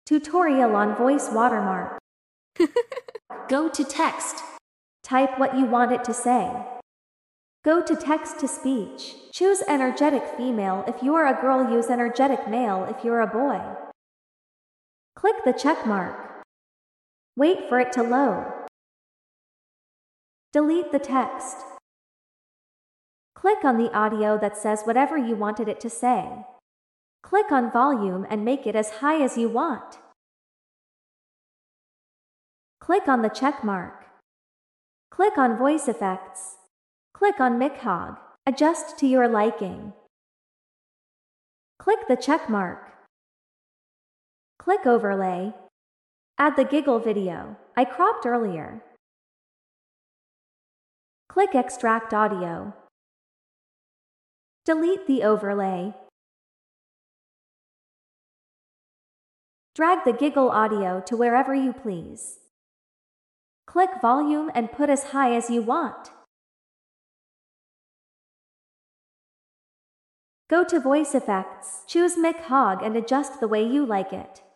Tutorial on voice watermark. Go to text. Type what you want it to say. Go to text to speech. Choose energetic female if you are a girl, use energetic male if you're a boy. Click the check mark. Wait for it to load. Delete the text. Click on the audio that says whatever you wanted it to say. Click on volume and make it as high as you want. Click on the check mark. Click on voice effects. Click on MIC-HOG. Adjust to your liking. Click the check mark. Click overlay. Add the giggle video I cropped earlier. Click extract audio. Delete the overlay. Drag the giggle audio to wherever you please. Click volume and put as high as you want. Go to voice effects, choose MIC-HOG and adjust the way you like it.